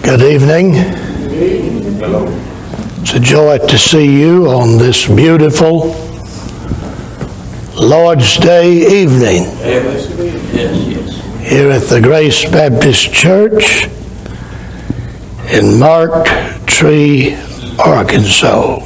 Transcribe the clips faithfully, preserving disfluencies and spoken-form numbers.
Good evening. It's a joy to see you on this beautiful Lord's Day evening here at the Grace Baptist Church in Mark Tree, Arkansas.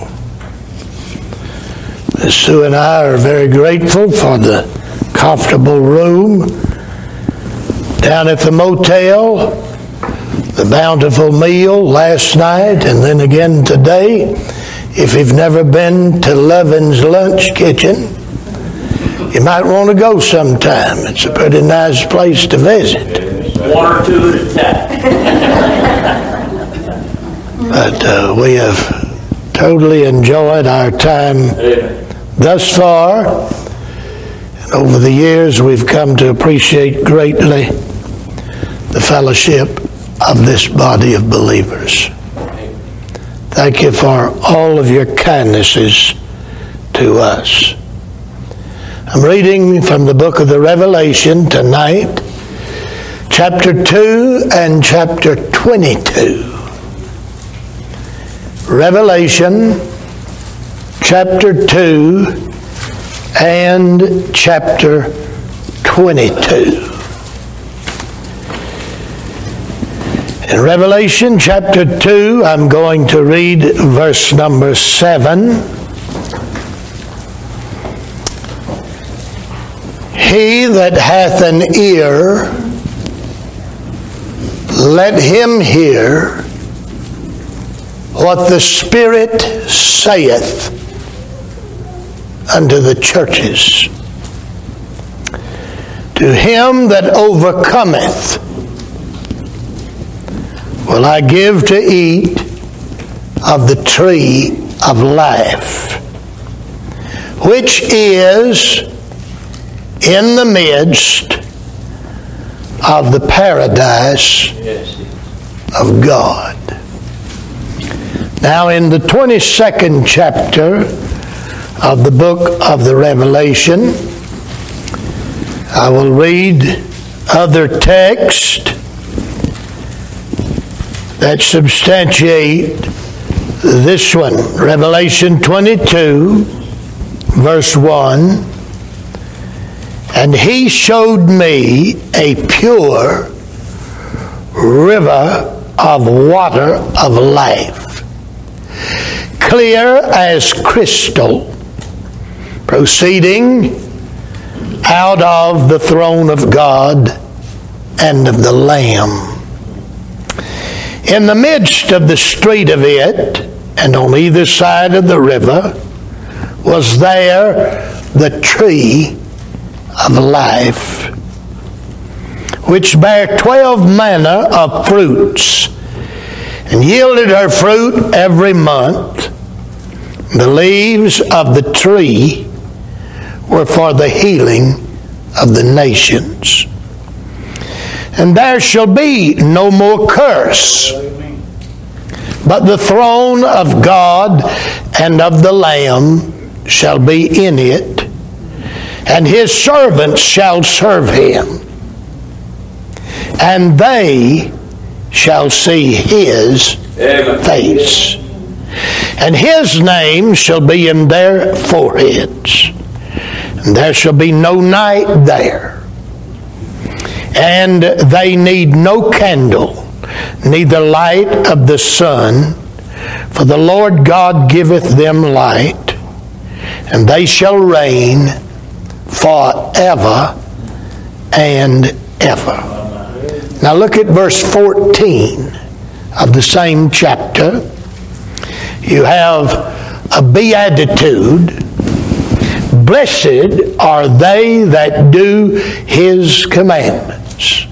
Sue and I are very grateful for the comfortable room down at the motel, the bountiful meal last night, and then again today. If you've never been to Levin's Lunch Kitchen, you might want to go sometime. It's a pretty nice place to visit. One or two at a time. But uh, we have totally enjoyed our time thus far. And over the years, we've come to appreciate greatly the fellowship of this body of believers. Thank you for all of your kindnesses to us. I'm reading from the book of the Revelation tonight, chapter two and chapter twenty-two. Revelation, chapter two and chapter twenty-two. In Revelation chapter two, I'm going to read verse number seven. He that hath an ear, let him hear what the Spirit saith unto the churches. To him that overcometh will I give to eat of the tree of life, which is in the midst of the paradise of God. Now in the twenty-second chapter of the book of the Revelation, I will read other texts that substantiate this one. Revelation twenty-two, verse one. And he showed me a pure river of water of life, clear as crystal, proceeding out of the throne of God and of the Lamb. In the midst of the street of it, and on either side of the river, was there the tree of life, which bare twelve manner of fruits, and yielded her fruit every month. The leaves of the tree were for the healing of the nations. And there shall be no more curse, but the throne of God and of the Lamb shall be in it, and his servants shall serve him, and they shall see his face, and his name shall be in their foreheads, and there shall be no night there. And they need no candle, neither light of the sun, for the Lord God giveth them light, and they shall reign forever and ever. Now look at verse fourteen of the same chapter. You have a beatitude. Blessed are they that do his commandments,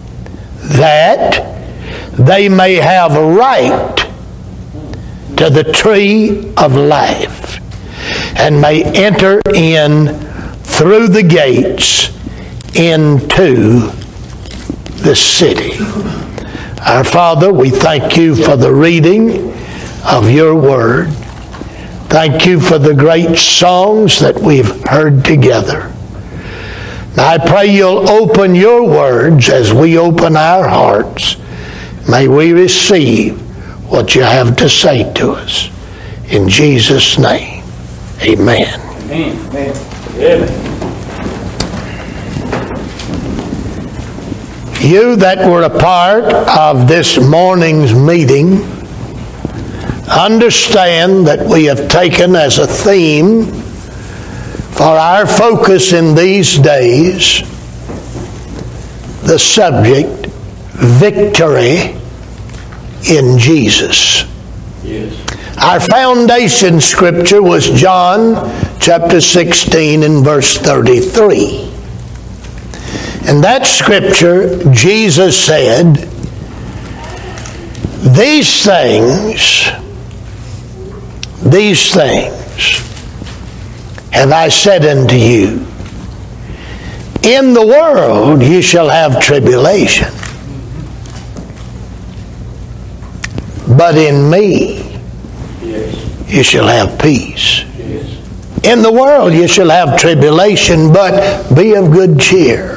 that they may have a right to the tree of life, and may enter in through the gates into the city. Our Father, we thank you for the reading of your word. Thank you for the great songs that we've heard together. Now I pray you'll open your words as we open our hearts May we receive what you have to say to us. In Jesus' name, amen. Amen. Amen. You that were a part of this morning's meeting, understand that we have taken as a theme for our focus in these days the subject, victory in Jesus. Yes. Our foundation scripture was John chapter sixteen and verse thirty-three. In that scripture, Jesus said, These things, these things have I said unto you. In the world you shall have tribulation. But in me Yes. you shall have peace. Yes. In the world you shall have tribulation, but be of good cheer.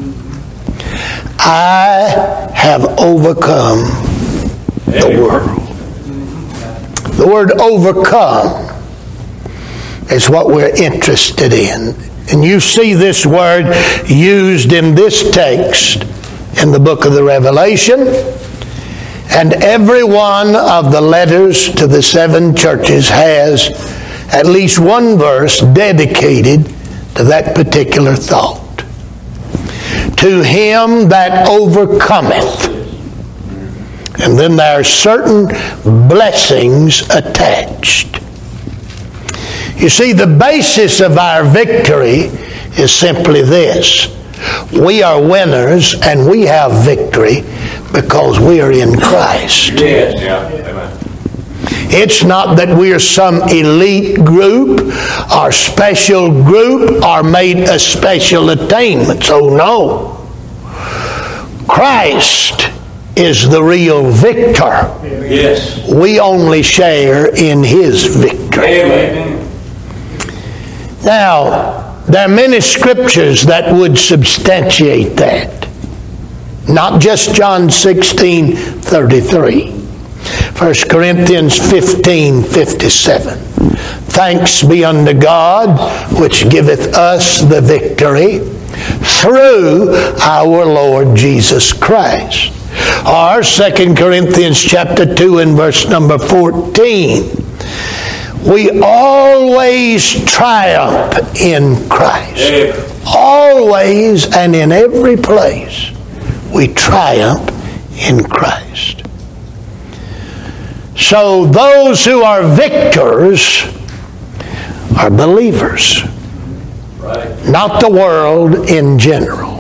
I have overcome the world. The word overcome is what we're interested in. And you see this word used in this text in the book of the Revelation. And every one of the letters to the seven churches has at least one verse dedicated to that particular thought. To him that overcometh. And then there are certain blessings attached. You see, the basis of our victory is simply this. We are winners and we have victory because we are in Christ. Yes. Yeah. Amen. It's not that we are some elite group or special group or made a special attainments. Oh no. Christ is the real victor. Yes. We only share in his victory. Amen. Now, there are many scriptures that would substantiate that. Not just John sixteen thirty-three. First Corinthians fifteen fifty-seven. Thanks be unto God, which giveth us the victory through our Lord Jesus Christ. Or Second Corinthians chapter two and verse number fourteen. We always triumph in Christ. Amen. Always and in every place we triumph in Christ. So those who are victors are believers, Right. not the world in general.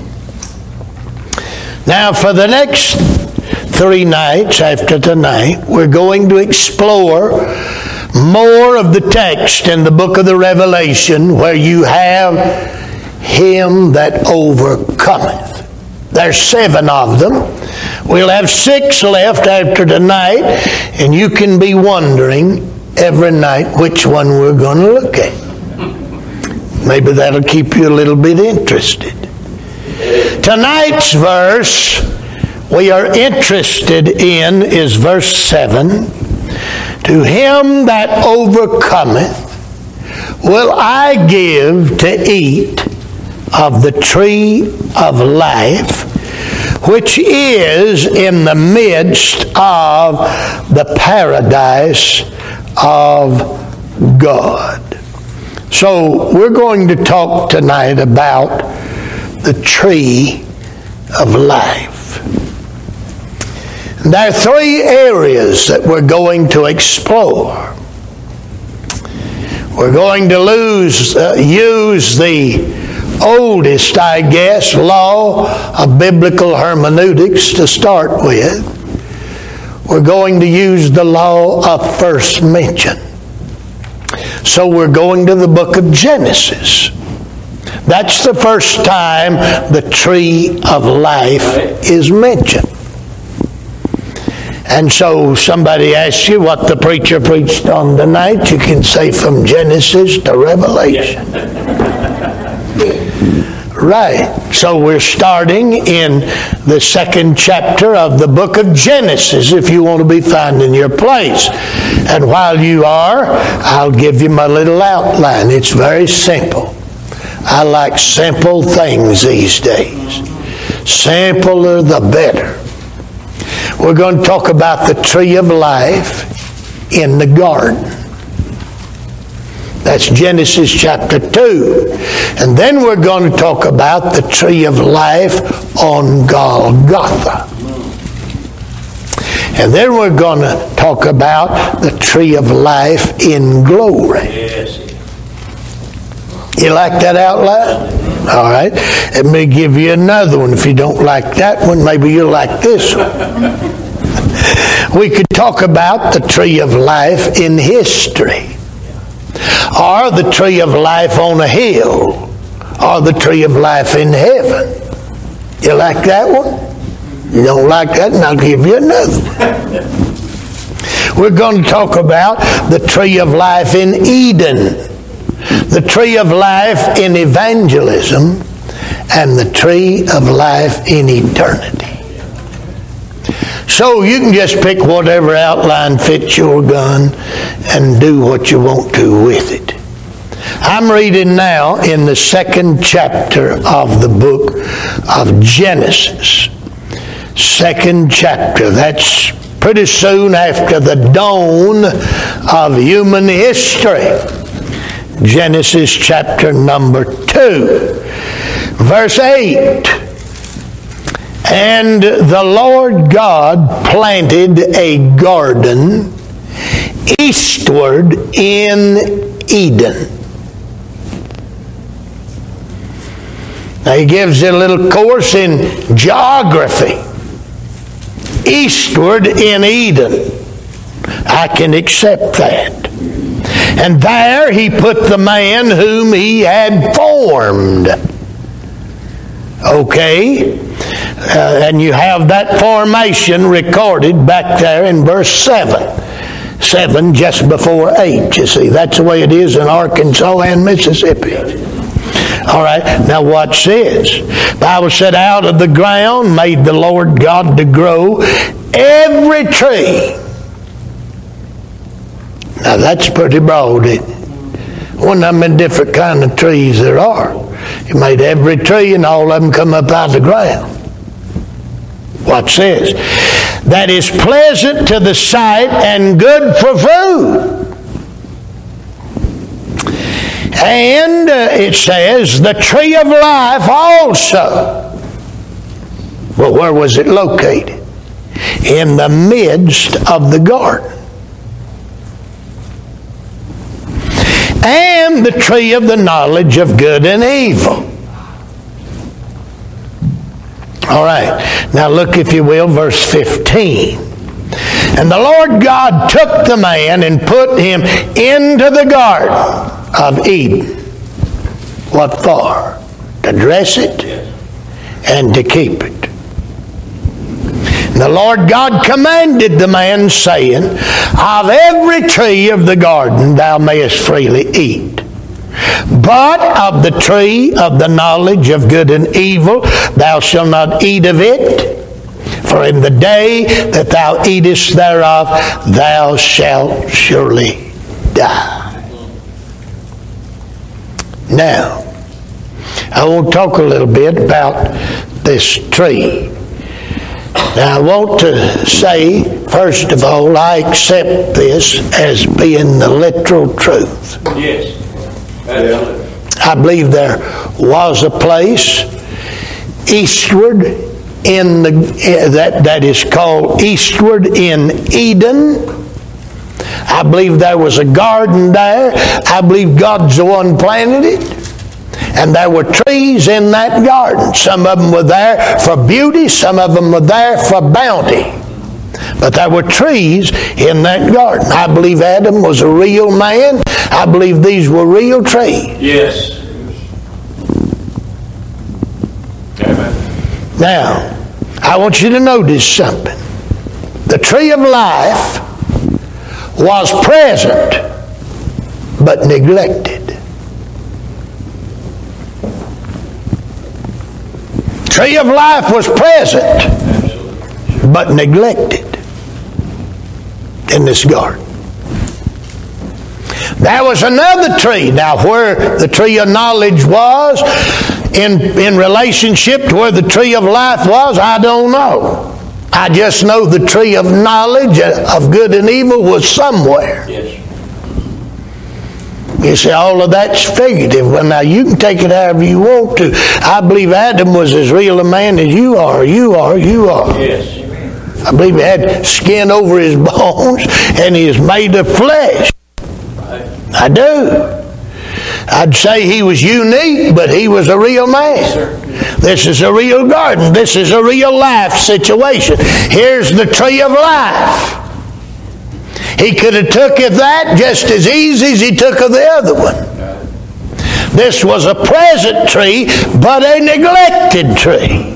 Now for the next three nights after tonight, we're going to explore more of the text in the book of the Revelation where you have him that overcometh. There's seven of them. We'll have six left after tonight, and you can be wondering every night which one we're going to look at. Maybe that'll keep you a little bit interested. Tonight's verse we are interested in is verse seven. To him that overcometh will I give to eat of the tree of life, which is in the midst of the paradise of God. So we're going to talk tonight about the tree of life. There are three areas that we're going to explore. We're going to lose, uh, use the oldest, I guess, law of biblical hermeneutics to start with. We're going to use the law of first mention. So we're going to the book of Genesis. That's the first time the tree of life is mentioned. And so somebody asks you what the preacher preached on tonight, you can say from Genesis to Revelation. Right. So we're starting in the second chapter of the book of Genesis, if you want to be finding your place. And while you are, I'll give you my little outline. It's very simple. I like simple things these days. Simpler the better. We're going to talk about the tree of life in the garden. That's Genesis chapter two. And then we're going to talk about the tree of life on Golgotha. And then we're going to talk about the tree of life in glory. Yes. You like that outline? All right. Let me give you another one. If you don't like that one, maybe you'll like this one. We could talk about the tree of life in history, or the tree of life on a hill, or the tree of life in heaven. You like that one? You don't like that, and I'll give you another one. We're going to talk about the tree of life in Eden, the tree of life in evangelism, and the tree of life in eternity. So you can just pick whatever outline fits your gun and do what you want to with it. I'm reading now in the second chapter of the book of Genesis. Second chapter. That's pretty soon after the dawn of human history. Genesis chapter number two. Verse eight. And the Lord God planted a garden eastward in Eden. Now he gives it a little course in geography. Eastward in Eden. I can accept that. And there he put the man whom he had formed. Okay? Uh, and you have that formation recorded back there in verse seven. seven just before eight, you see. That's the way it is in Arkansas and Mississippi. All right, now watch this. The Bible said, out of the ground made the Lord God to grow every tree. Now that's pretty broad, isn't it? One of them different kind of trees there are. He made every tree and all of them come up out of the ground. Watch this. That is pleasant to the sight and good for food. And uh, it says, the tree of life also. Well, where was it located? In the midst of the garden. And the tree of the knowledge of good and evil. All right, now look, if you will, verse fifteen. And the Lord God took the man and put him into the garden of Eden. What for? To dress it and to keep it. And the Lord God commanded the man, saying, of every tree of the garden thou mayest freely eat. But of the tree of the knowledge of good and evil thou shalt not eat of it, for in the day that thou eatest thereof thou shalt surely die. Now, I want to talk a little bit about this tree. Now I want to say, first of all, I accept this as being the literal truth. Yes. Absolutely. I believe there was a place eastward in the that that is called eastward in Eden. I believe there was a garden there. I believe God's the one planted it. And there were trees in that garden. Some of them were there for beauty. Some of them were there for bounty. But there were trees in that garden. I believe Adam was a real man. I believe these were real trees. Yes. Amen. Now, I want you to notice something. The tree of life was present, but neglected. tree of life was present, but neglected in this garden. There was another tree. Now, where the tree of knowledge was in, in relationship to where the tree of life was, I don't know. I just know the tree of knowledge of good and evil was somewhere. Yes. You see, all of that's figurative. Well, now, you can take it however you want to. I believe Adam was as real a man as you are, you are, you are. Yes. I believe he had skin over his bones and he is made of flesh. I do. I'd say he was unique, but he was a real man. Yes, this is a real garden. This is a real life situation. Here's the tree of life. He could have took of that just as easy as he took of the other one. This was a present tree, but a neglected tree.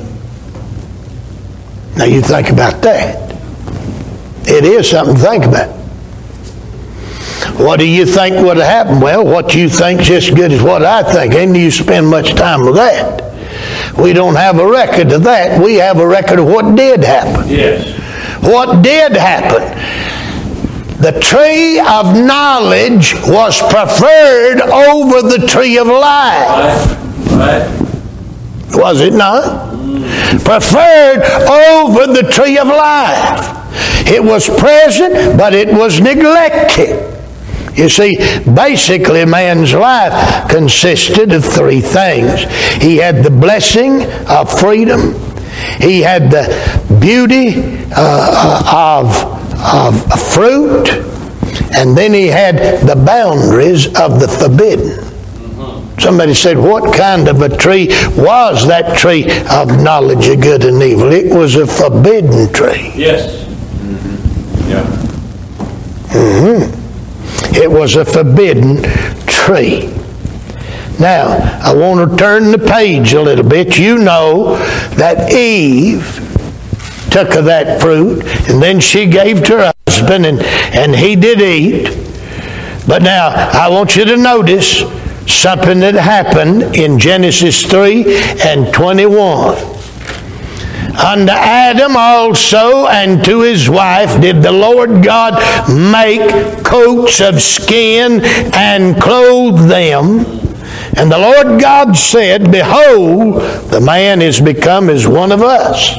Now you think about that. It is something to think about. What do you think would have happened? Well, what you think's just as good as what I think. And you spend much time with that. We don't have a record of that. We have a record of what did happen. Yes. What did happen? The tree of knowledge was preferred over the tree of life. Right. Right. Was it not? Mm. Preferred over the tree of life. It was present, but it was neglected. You see, basically man's life consisted of three things. He had the blessing of freedom. He had the beauty uh, of, of fruit. And then he had the boundaries of the forbidden. Somebody said, what kind of a tree was that tree of knowledge of good and evil? It was a forbidden tree. Yes. Mm-hmm. Yeah. Mm-hmm. It was a forbidden tree. Now, I want to turn the page a little bit. You know that Eve took of that fruit, and then she gave to her husband, and, and he did eat. But now, I want you to notice something that happened in Genesis three and twenty-one. Unto Adam also and to his wife did the Lord God make coats of skin and clothe them. And the Lord God said, behold, the man is become as one of us,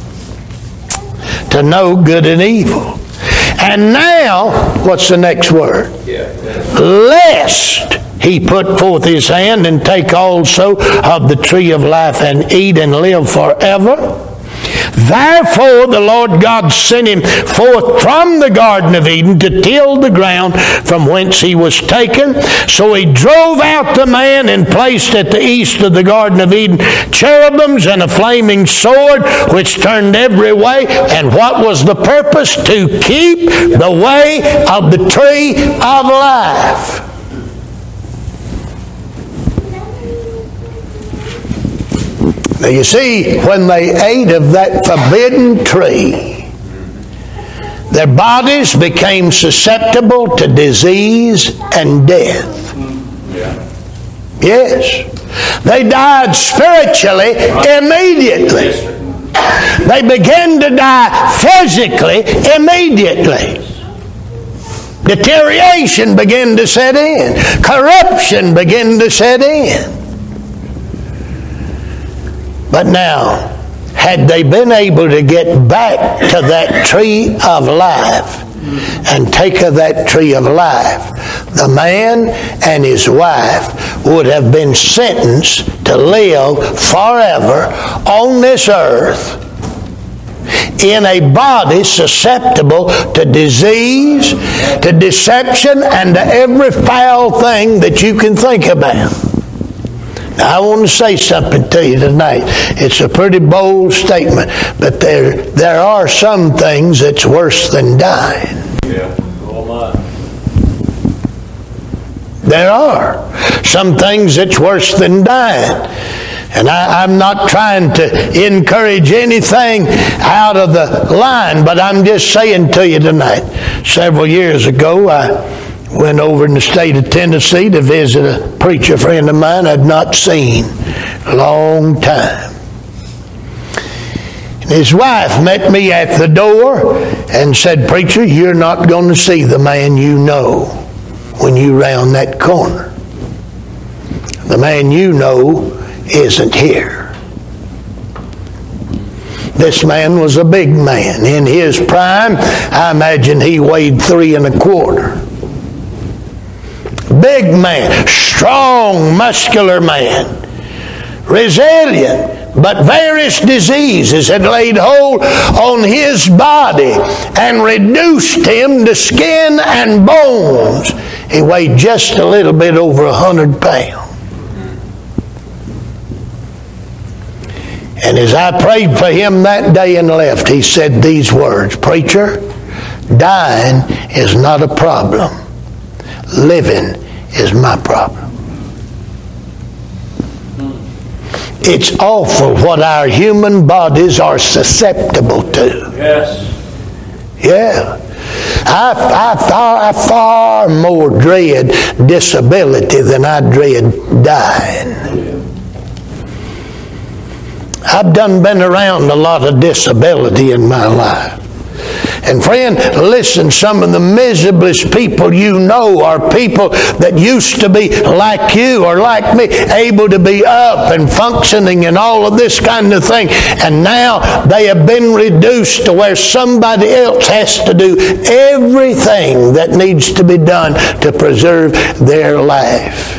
to know good and evil. And now, what's the next word? Yeah. Lest he put forth his hand and take also of the tree of life and eat and live forever. Therefore the Lord God sent him forth from the Garden of Eden to till the ground from whence he was taken. So he drove out the man and placed at the east of the Garden of Eden cherubims and a flaming sword which turned every way. And what was the purpose? To keep the way of the tree of life. Now you see, when they ate of that forbidden tree, their bodies became susceptible to disease and death. Yes. They died spiritually immediately. They began to die physically immediately. Deterioration began to set in. Corruption began to set in. But now, had they been able to get back to that tree of life and take of that tree of life, the man and his wife would have been sentenced to live forever on this earth in a body susceptible to disease, to deception, and to every foul thing that you can think about. Now, I want to say something to you tonight. It's a pretty bold statement, but there there are some things that's worse than dying. Yeah. Oh my. There are some things that's worse than dying. And I, I'm not trying to encourage anything out of the line, but I'm just saying to you tonight. Several years ago, I went over in the state of Tennessee to visit a preacher friend of mine I'd not seen a long time. His wife met me at the door and said, "Preacher, you're not going to see the man you know when you round that corner. The man you know isn't here." This man was a big man. In his prime, I imagine he weighed three and a quarter. Big man, strong, muscular man, resilient. But various diseases had laid hold on his body and reduced him to skin and bones. He weighed just a little bit over a hundred pounds. And as I prayed for him that day and left, he said these words, "Preacher, dying is not a problem. Living is my problem." It's awful what our human bodies are susceptible to. Yes. Yeah. I, I, far, I far more dread disability than I dread dying. I've done been around a lot of disability in my life. And friend, listen, some of the miserablest people you know are people that used to be like you or like me, able to be up and functioning and all of this kind of thing. And now they have been reduced to where somebody else has to do everything that needs to be done to preserve their life.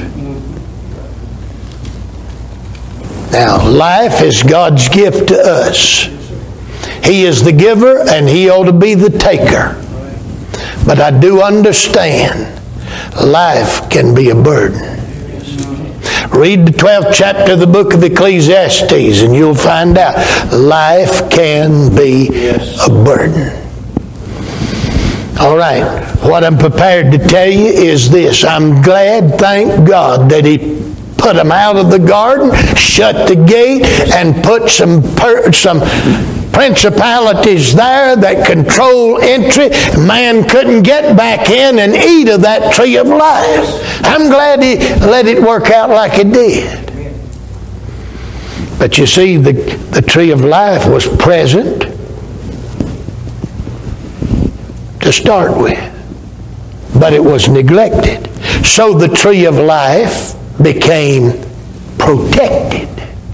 Now, life is God's gift to us. He is the giver and He ought to be the taker. But I do understand life can be a burden. Read the twelfth chapter of the book of Ecclesiastes and you'll find out life can be a burden. All right, what I'm prepared to tell you is this. I'm glad, thank God, that He put them out of the garden, shut the gate, and put some per- some principalities there that control entry. Man couldn't get back in and eat of that tree of life. I'm glad He let it work out like it did. But you see, the, the tree of life was present to start with, but it was neglected. So the tree of life became protected.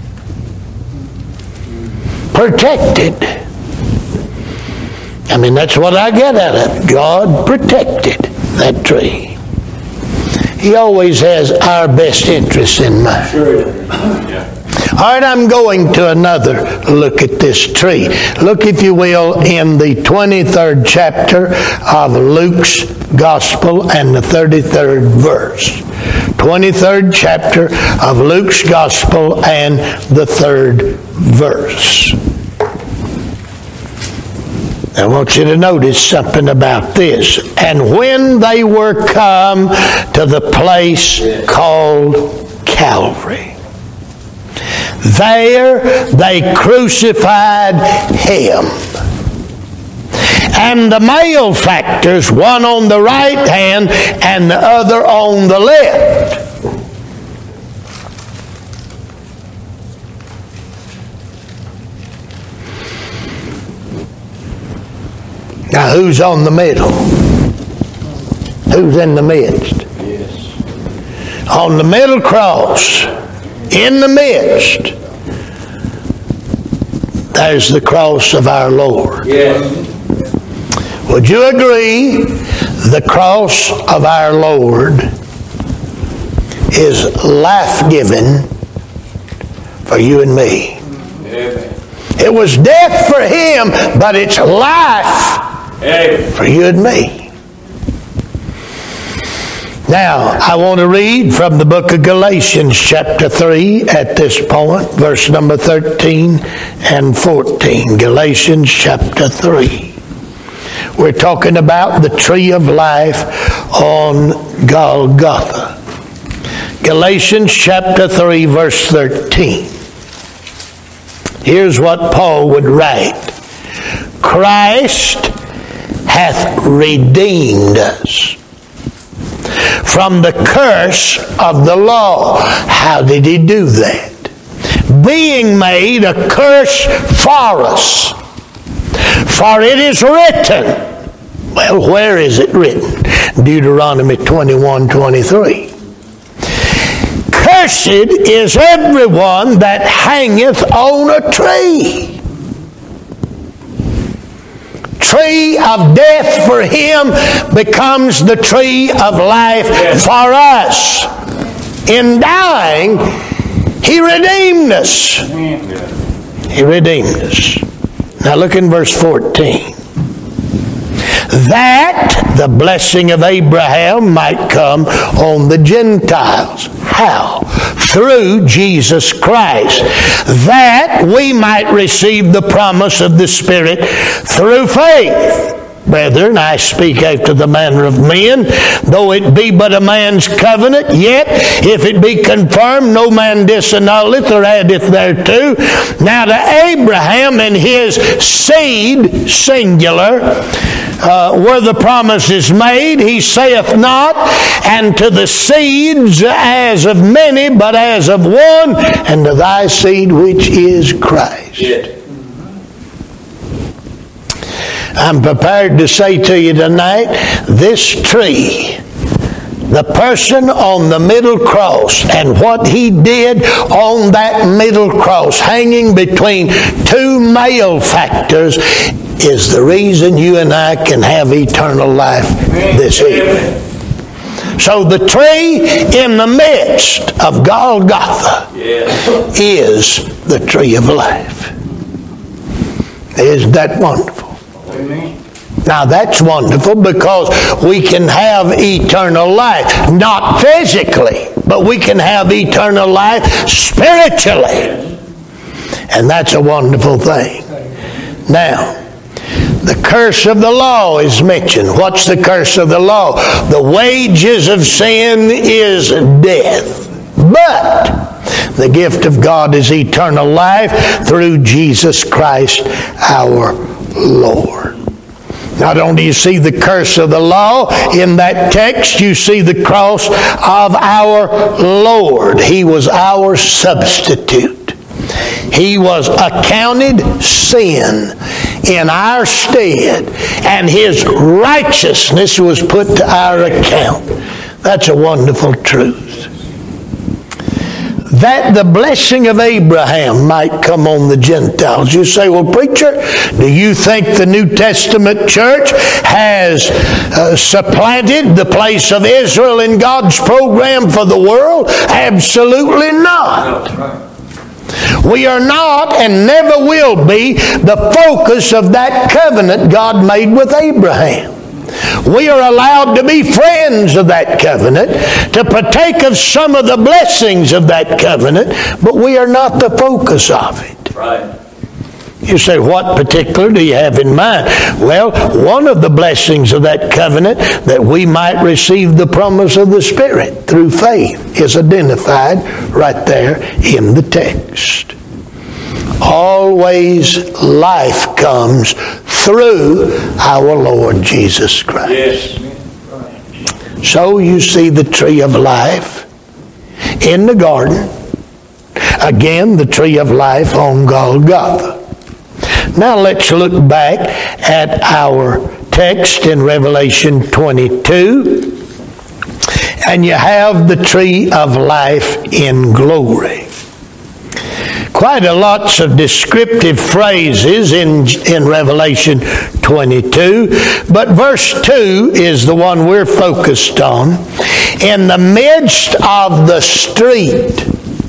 Protected. I mean, that's what I get out of it. God protected that tree. He always has our best interests in mind. Sure. Yeah. All right, I'm going to another look at this tree. Look, if you will, in the twenty-third chapter of Luke's Gospel and the thirty-third verse. twenty-third chapter of Luke's Gospel and the third verse. I want you to notice something about this. And when they were come to the place called Calvary, there they crucified Him, and the malefactors, one on the right hand and the other on the left. Now, who's on the middle? Who's in the midst? Yes. On the middle cross, in the midst, there's the cross of our Lord. Yes. Would you agree the cross of our Lord is life-giving for you and me? Amen. It was death for Him, but it's life Amen. for you and me. Now, I want to read from the book of Galatians chapter three at this point, verse number thirteen and fourteen. Galatians chapter three. We're talking about the tree of life on Golgotha. Galatians chapter three, verse thirteen. Here's what Paul would write. Christ hath redeemed us from the curse of the law. How did He do that? being made a curse for us. For it is written. Well, where is it written? Deuteronomy twenty-one twenty-three. Cursed is everyone that hangeth on a tree. Tree of death for him becomes the tree of life for us. In dying, he redeemed us. He redeemed us. Now look in verse fourteen. That the blessing of Abraham might come on the Gentiles. How? Through Jesus Christ. That we might receive the promise of the Spirit through faith. Brethren, I speak after the manner of men, though it be but a man's covenant, yet if it be confirmed, no man disannulleth or addeth thereto. Now to Abraham and his seed, singular, uh, where the promise is made, he saith not, and to the seeds as of many, but as of one, and to thy seed which is Christ. Yeah. I'm prepared to say to you tonight, this tree, the person on the middle cross and what he did on that middle cross, hanging between two malefactors, is the reason you and I can have eternal life this evening. So the tree in the midst of Golgotha Yeah. is the tree of life. Isn't that wonderful? Now that's wonderful because we can have eternal life. Not physically, but we can have eternal life spiritually. And that's a wonderful thing. Now, the curse of the law is mentioned. What's the curse of the law? The wages of sin is death. But the gift of God is eternal life through Jesus Christ our Lord. Not only do you see the curse of the law in that text, you see the cross of our Lord. He was our substitute. He was accounted sin in our stead, and his righteousness was put to our account. That's a wonderful truth. That the blessing of Abraham might come on the Gentiles. You say, well, preacher, do you think the New Testament church has uh, supplanted the place of Israel in God's program for the world? Absolutely not. We are not and never will be the focus of that covenant God made with Abraham. We are allowed to be friends of that covenant, to partake of some of the blessings of that covenant, but we are not the focus of it. Right. You say, what particular do you have in mind? Well, one of the blessings of that covenant, that we might receive the promise of the Spirit through faith, is identified right there in the text. Always life comes through our Lord Jesus Christ. Yes. So you see the tree of life in the garden. Again, the tree of life on Golgotha. Now let's look back at our text in Revelation twenty-two. And you have the tree of life in glory. Quite a lots of descriptive phrases in, in Revelation twenty-two, but verse two is the one we're focused on. In the midst of the street.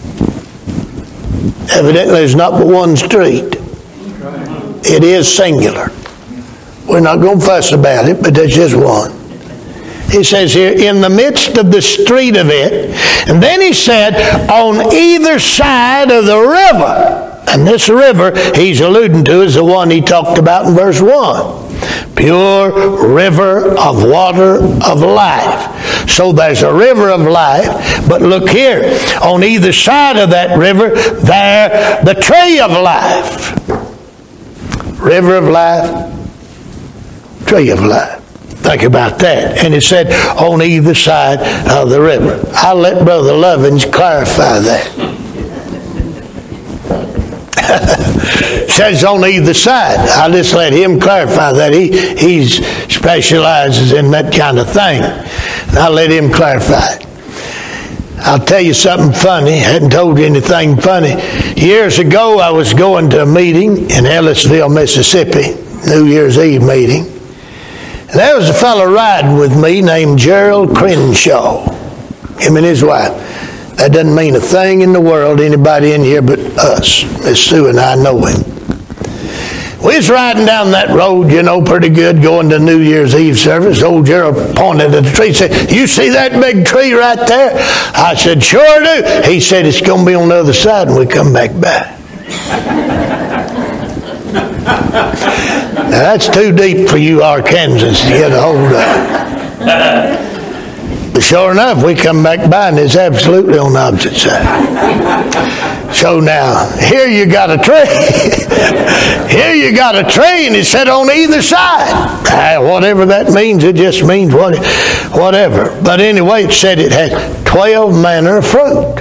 Evidently there's not but one street. It is singular. We're not going to fuss about it, but there's just one. He says here, in the midst of the street of it. And then he said, on either side of the river. And this river he's alluding to is the one he talked about in verse one. Pure river of water of life. So there's a river of life. But look here, on either side of that river, there the tree of life. River of life, tree of life. Think about that. And it said, on either side of the river. I'll let Brother Lovins clarify that. Says on either side. I'll just let him clarify that. He he specializes in that kind of thing. And I'll let him clarify it. I'll tell you something funny. I hadn't told you anything funny. Years ago, I was going to a meeting in Ellisville, Mississippi, New Year's Eve meeting. And there was a fellow riding with me named Gerald Crenshaw, him and his wife. That doesn't mean a thing in the world, anybody in here but us. Miss Sue and I know him. We was riding down that road, you know, pretty good, going to New Year's Eve service. Old Gerald pointed at the tree and said, "You see that big tree right there?" I said, "Sure do." He said, "It's going to be on the other side when we come back by." Now, that's too deep for you Arkansans to get a hold of. But sure enough, we come back by and it's absolutely on the opposite side. So now, here you got a tree. Here you got a tree and it's set on either side. Ah, whatever that means, it just means what, whatever. But anyway, it said it had twelve manner of fruit.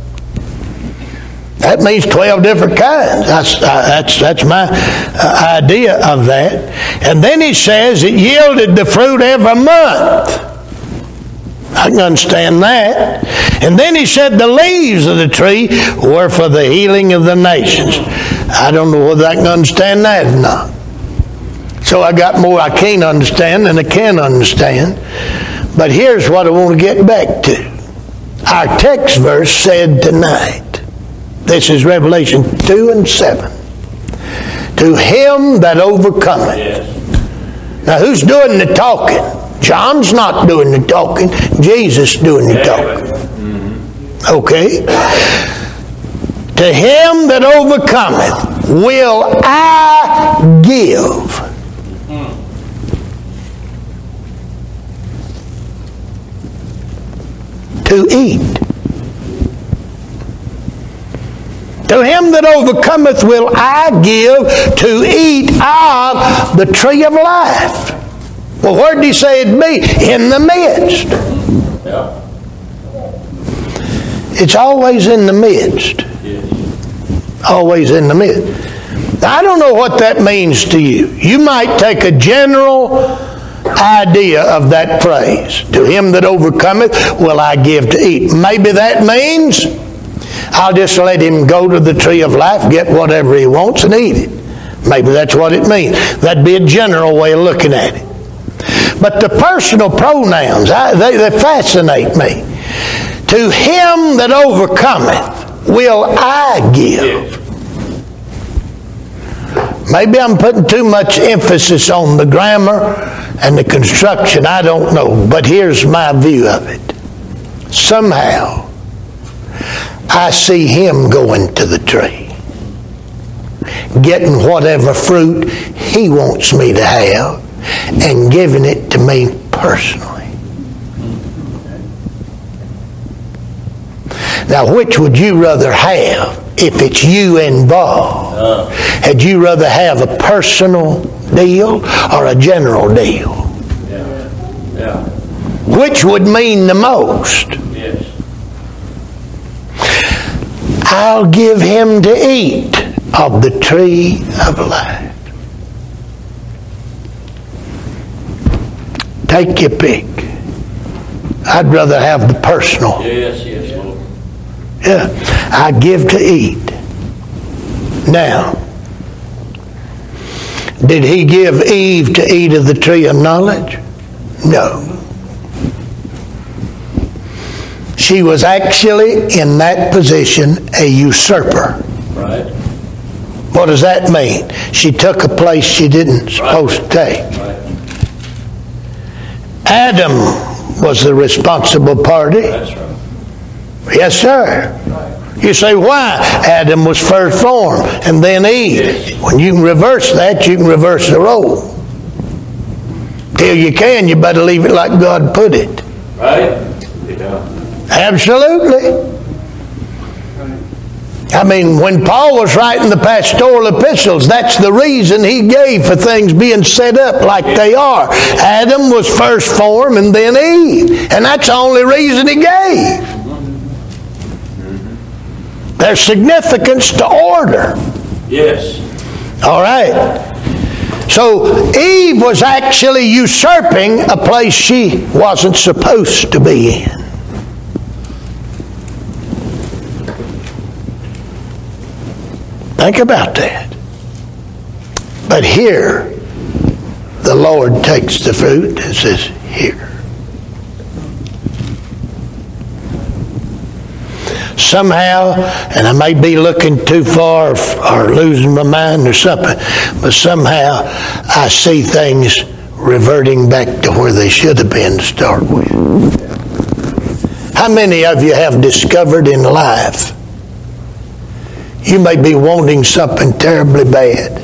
That means twelve different kinds. That's, uh, that's, that's my uh, idea of that. And then he says it yielded the fruit every month. I can understand that. And then he said the leaves of the tree were for the healing of the nations. I don't know whether I can understand that or not. So I got more I can't understand than I can understand. But here's what I want to get back to. Our text verse said tonight, this is Revelation two and seven, to him that overcometh. Yes. Now who's doing the talking? John's not doing the talking. Jesus doing the talking. Okay? To him that overcometh will I give to eat. To him that overcometh will I give to eat of the tree of life. Well, where did he say it'd be? In the midst. Yeah. It's always in the midst. Yes. Always in the midst. Now, I don't know what that means to you. You might take a general idea of that phrase. To him that overcometh will I give to eat. Maybe that means I'll just let him go to the tree of life, get whatever he wants, and eat it. Maybe that's what it means. That'd be a general way of looking at it. But the personal pronouns, I, they, they fascinate me. To him that overcometh will I give. Maybe I'm putting too much emphasis on the grammar and the construction. I don't know. But here's my view of it. Somehow, I see him going to the tree, getting whatever fruit he wants me to have, and giving it to me personally. Now, which would you rather have if it's you involved? Uh, Had you rather have a personal deal or a general deal? Yeah. Yeah. Which would mean the most? Yes. I'll give him to eat of the tree of life. Take your pick. I'd rather have the personal. Yes, yes, Lord. Yeah, I give to eat. Now, did he give Eve to eat of the tree of knowledge? No. She was actually in that position a usurper. Right. What does that mean? She took a place she didn't supposed to take. Right. Adam was the responsible party. That's right. Yes, sir. You say, why? Adam was first formed, and then Eve. Yes. When you can reverse that, you can reverse the role. Till you can, you better leave it like God put it. Right? Yeah. Absolutely. I mean, when Paul was writing the pastoral epistles, that's the reason he gave for things being set up like they are. Adam was first formed and then Eve. And that's the only reason he gave. There's significance to order. Yes. All right. So Eve was actually usurping a place she wasn't supposed to be in. Think about that. But here, the Lord takes the fruit and says, here. Somehow, and I may be looking too far or losing my mind or something, but somehow I see things reverting back to where they should have been to start with. How many of you have discovered in life you may be wanting something terribly bad,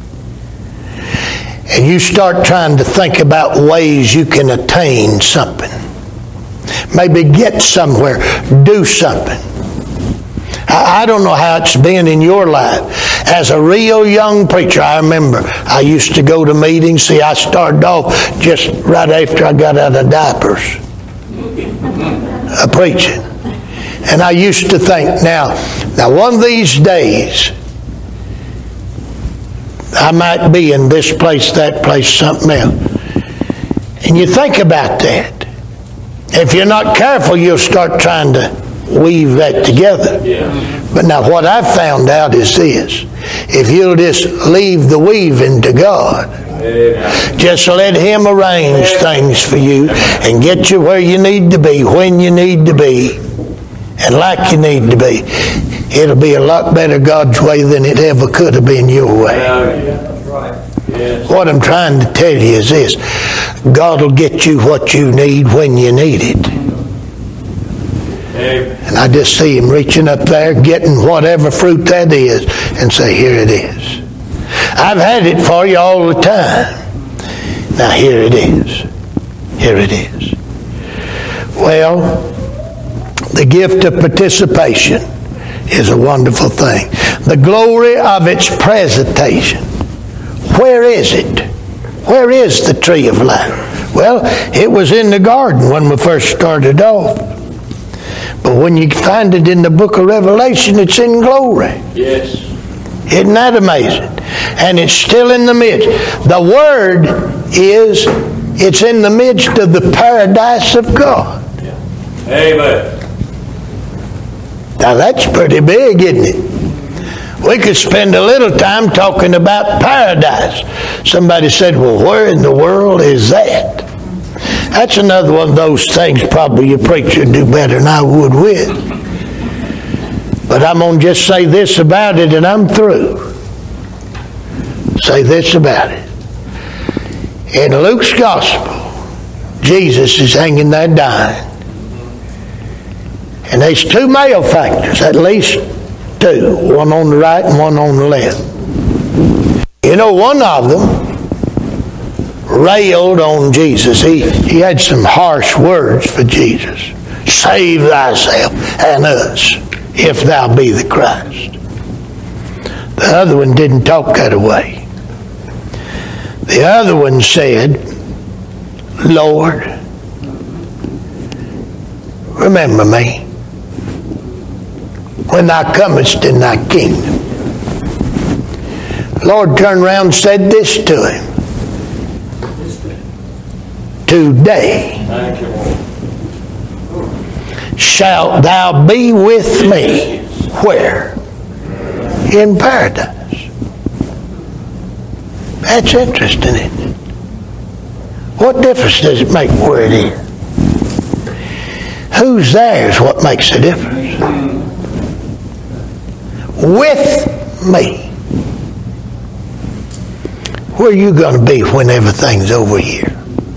and you start trying to think about ways you can attain something, maybe get somewhere, do something. I don't know how it's been in your life. As a real young preacher, I remember I used to go to meetings. See, I started off just right after I got out of diapers, uh, preaching. And I used to think, now, now one of these days, I might be in this place, that place, something else. And you think about that. If you're not careful, you'll start trying to weave that together. Yeah. But now what I've found out is this. If you'll just leave the weaving to God, Amen. Just let Him arrange things for you and get you where you need to be, when you need to be, and like you need to be, it'll be a lot better God's way than it ever could have been your way. Yeah, that's right. Yes. What I'm trying to tell you is this. God will get you what you need when you need it. Amen. And I just see Him reaching up there, getting whatever fruit that is, and say, here it is. I've had it for you all the time. Now here it is. Here it is. Well, the gift of participation is a wonderful thing. The glory of its presentation. Where is it? Where is the tree of life? Well, it was in the garden when we first started off. But when you find it in the book of Revelation, it's in glory. Yes. Isn't that amazing? And it's still in the midst. The Word is, it's in the midst of the paradise of God. Amen. Now that's pretty big, isn't it? We could spend a little time talking about paradise. Somebody said, well, where in the world is that? That's another one of those things probably your preacher would do better than I would with. But I'm going to just say this about it and I'm through. Say this about it. In Luke's Gospel, Jesus is hanging there dying. And there's two malefactors, at least two. One on the right and one on the left. You know, one of them railed on Jesus. He, he had some harsh words for Jesus. Save thyself and us, if thou be the Christ. The other one didn't talk that way. The other one said, Lord, remember me when thou comest in thy kingdom. Lord turned around and said this to him. Today shalt thou be with me. Where? In paradise. That's interesting, isn't it? What difference does it make where it is? Who's there is what makes a difference. With me. Where are you going to be when everything's over here?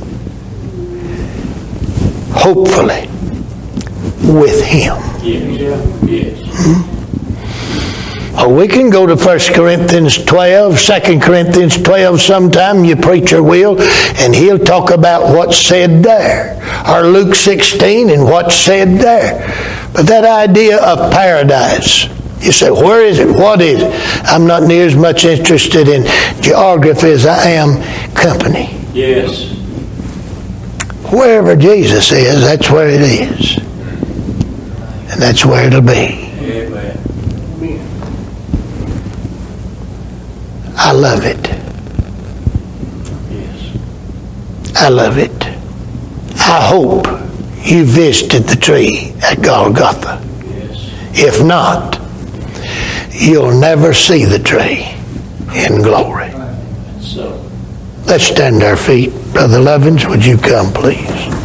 Hopefully, with Him. Yes. Yes. Hmm? Oh, we can go to First Corinthians twelve, Second Corinthians twelve sometime, your preacher will, and he'll talk about what's said there. Or Luke sixteen and what's said there. But that idea of paradise, you say, where is it? What is it? I'm not near as much interested in geography as I am company. Yes. Wherever Jesus is, that's where it is. And that's where it'll be. Amen. I love it. Yes. I love it. I hope you visited the tree at Golgotha. Yes. If not, you'll never see the tree in glory. So. Let's stand to our feet. Brother Lovins, would you come, please?